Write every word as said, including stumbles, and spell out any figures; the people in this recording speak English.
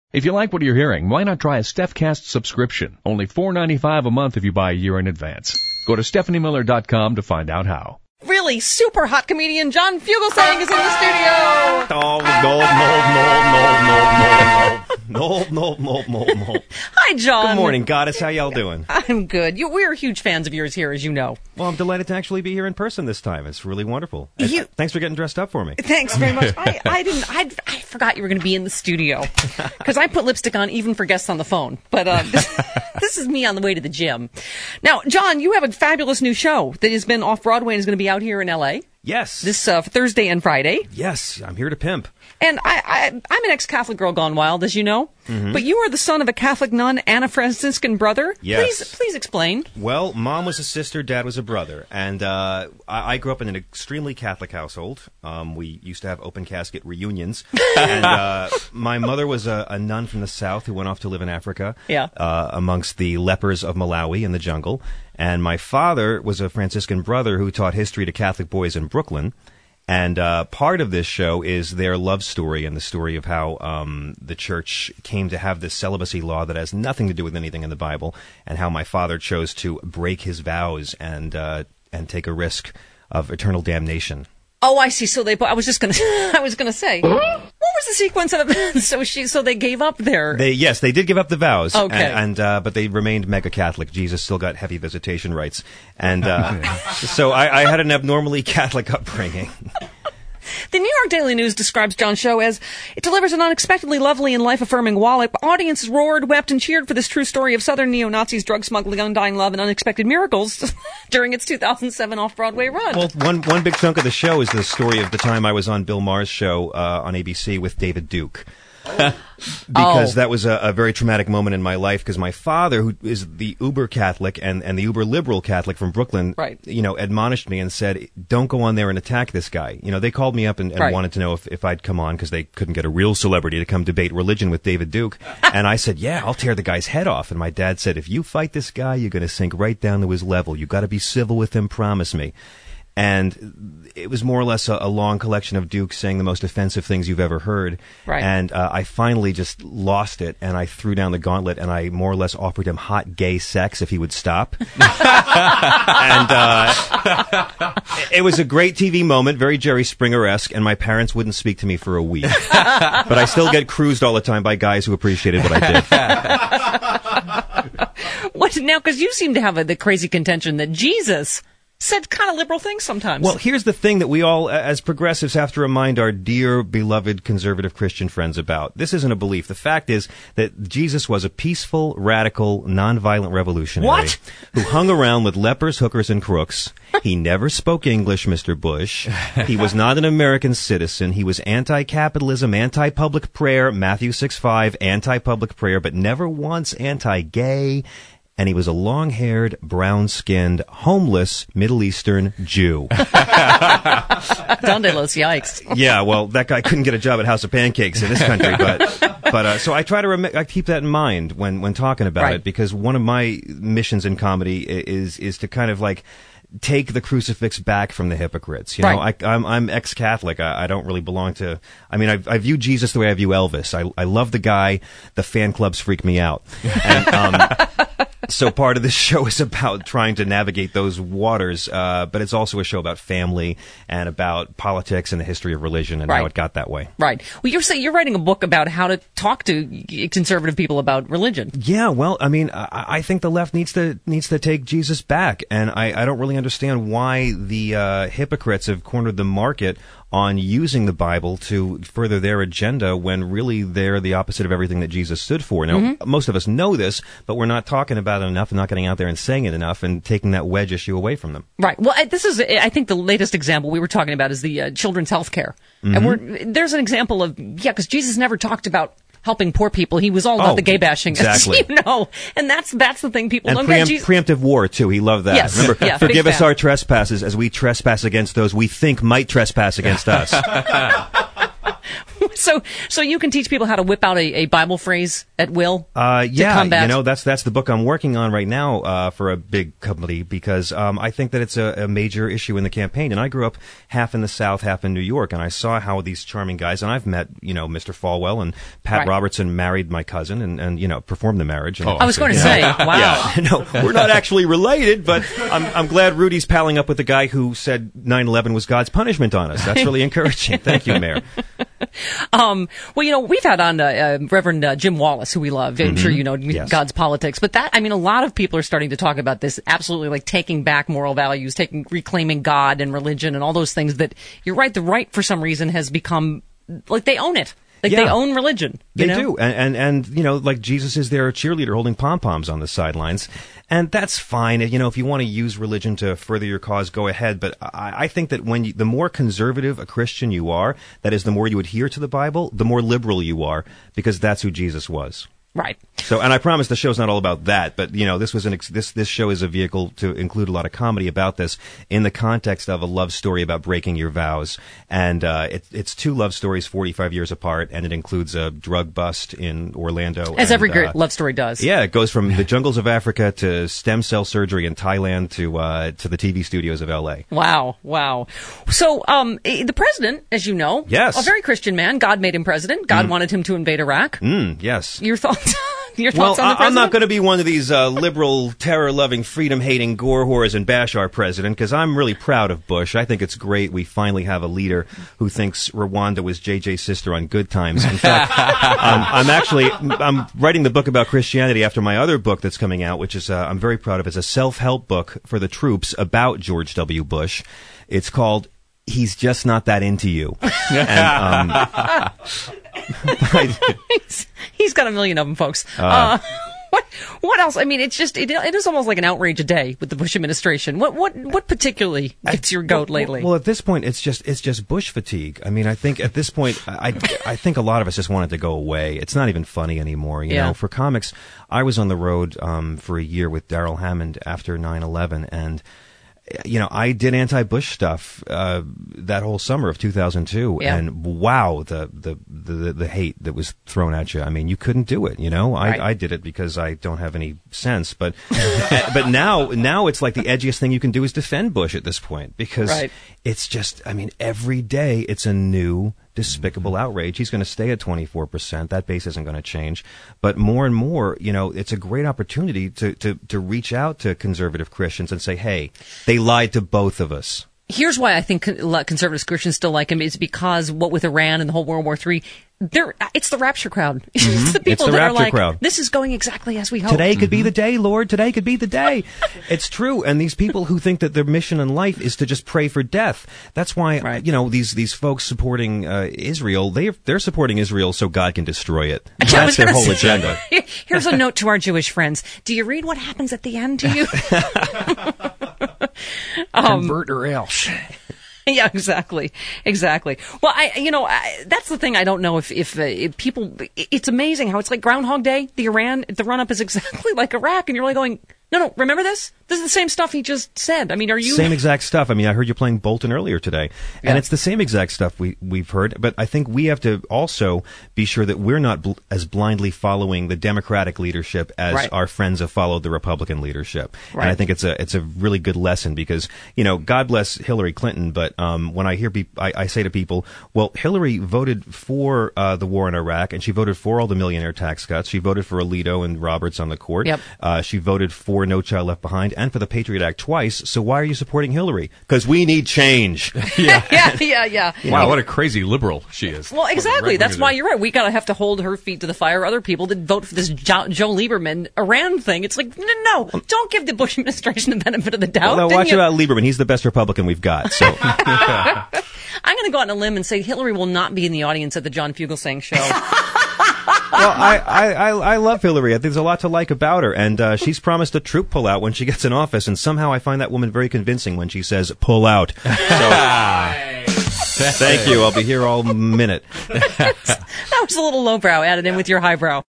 If you like what you're hearing, why not try a StephCast subscription? Only four dollars and ninety-five cents a month if you buy a year in advance. Go to Stephanie Miller dot com to find out how. Really super hot comedian John Fugelsang is in the studio. Oh, no, no, no, no, no, no, no, no, no, no. Hi, John. Good morning, Goddess. How y'all doing? I'm good. You, we're huge fans of yours here, as you know. Well, I'm delighted to actually be here in person this time. It's really wonderful. You, Thanks for getting dressed up for me. Thanks very much. I, I didn't. I, I forgot you were going to be in the studio because I put lipstick on even for guests on the phone. But uh, this, this is me on the way to the gym. Now, John, you have a fabulous new show that has been off Broadway and is going to be out here in L A. Yes. This uh, Thursday and Friday. Yes, I'm here to pimp. And I, I, I'm an ex-Catholic girl gone wild, as you know. Mm-hmm. But you are the son of a Catholic nun and a Franciscan brother. Yes. Please, please explain. Well, Mom was a sister, Dad was a brother. And uh, I, I grew up in an extremely Catholic household. Um, we used to have open casket reunions. and uh, my mother was a, a nun from the South who went off to live in Africa. Yeah. Uh, amongst the lepers of Malawi in the jungle. And my father was a Franciscan brother who taught history to Catholic boys in Brooklyn. And uh, part of this show is their love story and the story of how um, the church came to have this celibacy law that has nothing to do with anything in the Bible, and how my father chose to break his vows and uh, and take a risk of eternal damnation. Oh, I see. So they. I was just gonna. I was gonna say. What was the sequence of it? So she. So they gave up their. They yes, they did give up the vows. Okay. And, and uh, but they remained mega Catholic. Jesus still got heavy visitation rights, and uh, so I, I had an abnormally Catholic upbringing. The New York Daily News describes John's show as, it delivers an unexpectedly lovely and life-affirming wallop. Audiences roared, wept, and cheered for this true story of Southern neo-Nazis, drug smuggling, undying love, and unexpected miracles during its two thousand seven off-Broadway run. Well, one one big chunk of the show is the story of the time I was on Bill Maher's show uh, on A B C with David Duke. Because oh. that was a, a very traumatic moment in my life, because my father, who is the uber Catholic and, and the uber liberal Catholic from Brooklyn, right. you know, admonished me and said, don't go on there and attack this guy. You know, they called me up and, and right. wanted to know if, if I'd come on, because they couldn't get a real celebrity to come debate religion with David Duke. And I said, yeah, I'll tear the guy's head off. And my dad said, if you fight this guy, you're going to sink right down to his level. You got to be civil with him, promise me. And it was more or less a, a long collection of Duke saying the most offensive things you've ever heard. Right. And uh, I finally just lost it, and I threw down the gauntlet, and I more or less offered him hot gay sex if he would stop. and uh, it was a great T V moment, very Jerry Springer-esque, and my parents wouldn't speak to me for a week. But I still get cruised all the time by guys who appreciated what I did. What now? Because you seem to have a, the crazy contention that Jesus said kind of liberal things sometimes. Well, here's the thing that we all, as progressives, have to remind our dear, beloved, conservative Christian friends about. This isn't a belief. The fact is that Jesus was a peaceful, radical, nonviolent revolutionary what? who hung around with lepers, hookers, and crooks. He never spoke English, Mister Bush. He was not an American citizen. He was anti-capitalism, anti-public prayer, Matthew six five, anti-public prayer, but never once anti-gay. And he was a long-haired, brown-skinned, homeless Middle Eastern Jew. Donde los yikes. Yeah, well, that guy couldn't get a job at House of Pancakes in this country, but but uh, so I try to rem- I keep that in mind when when talking about right. it, because one of my missions in comedy is is to kind of like take the crucifix back from the hypocrites. You know, right. I, I'm I'm ex-Catholic. I, I don't really belong to. I mean, I, I view Jesus the way I view Elvis. I I love the guy. The fan clubs freak me out. And, um, so part of this show is about trying to navigate those waters, uh, but it's also a show about family and about politics and the history of religion and right. how it got that way. Right. Well, you're saying you're writing a book about how to talk to conservative people about religion. Yeah. Well, I mean, I, I think the left needs to needs to take Jesus back, and I, I don't really understand why the uh, hypocrites have cornered the market on using the Bible to further their agenda when really they're the opposite of everything that Jesus stood for. Now, mm-hmm. most of us know this, but we're not talking about it enough and not getting out there and saying it enough and taking that wedge issue away from them. Right. Well, this is, I think the latest example we were talking about is the uh, children's health care. Mm-hmm. And we're, there's an example of, yeah, because Jesus never talked about helping poor people. He was all about oh, the gay bashing. Exactly. You know, and that's that's the thing people and don't preempt, get. Jesus- preemptive war, too. He loved that. Yes. Remember, yeah, forgive us fan. our trespasses as we trespass against those we think might trespass against us. so, so you can teach people how to whip out a, a Bible phrase at will. Uh, yeah, to combat. you know, that's that's the book I'm working on right now uh, for a big company because um, I think that it's a, a major issue in the campaign. And I grew up half in the South, half in New York, and I saw how these charming guys, and I've met, you know, Mister Falwell and Pat Right. Robertson married my cousin and, and you know, performed the marriage. And, I was going to say, wow. Yeah, no, we're not actually related, but I'm, I'm glad Rudy's palling up with the guy who said nine eleven was God's punishment on us. That's really encouraging. Thank you, Mayor. Um, well, you know, we've had on uh, uh, Reverend uh, Jim Wallace, who we love. I'm sure you know Yes. God's politics. But that, I mean, a lot of people are starting to talk about this, absolutely like taking back moral values, taking, reclaiming God and religion and all those things that, you're right, the right for some reason has become, like they own it. Like Yeah. they own religion. You They know? do, and, and and you know, like Jesus is their cheerleader holding pom poms on the sidelines, and that's fine. You know, if you want to use religion to further your cause, go ahead. But I, I think that when you, the more conservative a Christian you are, that is, the more you adhere to the Bible, the more liberal you are, because that's who Jesus was. Right. So, and I promise the show's not all about that, but you know, this was an ex- this this show is a vehicle to include a lot of comedy about this in the context of a love story about breaking your vows, and uh, it, it's two love stories, forty-five years apart, and it includes a drug bust in Orlando, As and, every great uh, love story does. Yeah, it goes from the jungles of Africa to stem cell surgery in Thailand to uh, to the T V studios of L A. Wow, wow. So, um, eh, the president, as you know, Yes. a very Christian man. God made him president. God wanted him to invade Iraq. Mm, yes. Your thoughts? Your Well, thoughts on the I- I'm president? not going to be one of these uh, liberal, terror-loving, freedom-hating gore whores and bash our president, because I'm really proud of Bush. I think it's great we finally have a leader who thinks Rwanda was J J's sister on Good Times. In fact, um, I'm actually I'm writing the book about Christianity after my other book that's coming out, which is uh, I'm very proud of. It's a self-help book for the troops about George W. Bush. It's called He's Just Not That Into You. And, um, he's, he's got a million of them, folks. Uh, uh, what what else? I mean, it's just it, it is almost like an outrage a day with the Bush administration. What what what particularly gets your goat well, lately? Well, at this point, it's just it's just Bush fatigue. I mean, I think at this point, I I think a lot of us just want it to go away. It's not even funny anymore. You Yeah. know, for comics, I was on the road um, for a year with Daryl Hammond after nine eleven, and you know, I did anti-Bush stuff uh, that whole summer of two thousand two, Yeah. and wow, the, the the the hate that was thrown at you. I mean, you couldn't do it. You know, I, Right. I did it because I don't have any sense. But but now now it's like the edgiest thing you can do is defend Bush at this point, because Right. it's just, I mean, every day it's a new despicable outrage. He's going to stay at twenty-four percent. That base isn't going to change. But more and more, you know, it's a great opportunity to, to, to reach out to conservative Christians and say, hey, they lied to both of us. Here's why I think con- conservative Christians still like him is because what with Iran and the whole World War Three, they're it's the rapture crowd. It's the people the that are rapture like, crowd. this is going exactly as we hoped. Today could be the day, Lord. Today could be the day. It's true. And these people who think that their mission in life is to just pray for death. That's why, Right. you know, these, these folks supporting uh, Israel, they, they're supporting Israel so God can destroy it. I That's was their gonna whole say- agenda. Here's a note to our Jewish friends. Do you read what happens at the end to you? Convert or else. Yeah, exactly, exactly. Well, I, you know, I, that's the thing. I don't know if if, uh, if people. It's amazing how it's like Groundhog Day. The Iran, the run up is exactly like Iraq, and you're like going, no, no, remember this? This is the same stuff he just said. I mean, are you Same exact stuff. I mean, I heard you playing Bolton earlier today, and Yeah. it's the same exact stuff we, we've heard, but I think we have to also be sure that we're not bl- as blindly following the Democratic leadership as Right. our friends have followed the Republican leadership. Right. And I think it's a it's a really good lesson because, you know, God bless Hillary Clinton, but um, when I hear people, I, I say to people, well, Hillary voted for uh, the war in Iraq, and she voted for all the millionaire tax cuts. She voted for Alito and Roberts on the court. Yep. Uh, she voted for No Child Left Behind and for the Patriot Act twice. So why are you supporting Hillary? Because we need change. yeah, yeah, yeah. Wow, what a crazy liberal she is. Well, exactly. Right That's winger why there. you're right. We gotta have to hold her feet to the fire. Other people that vote for this jo- Joe Lieberman Iran thing. It's like, no, no, don't give the Bush administration the benefit of the doubt. Well, now Didn't watch you- about Lieberman. He's the best Republican we've got. So I'm going to go out on a limb and say Hillary will not be in the audience at the John Fugelsang show. Well, I, I, I, I love Hillary. I think there's a lot to like about her. And uh, she's promised a troop pullout when she gets in office. And somehow I find that woman very convincing when she says, pull out. So, thank you. I'll be here all minute. That was a little lowbrow added in with your highbrow.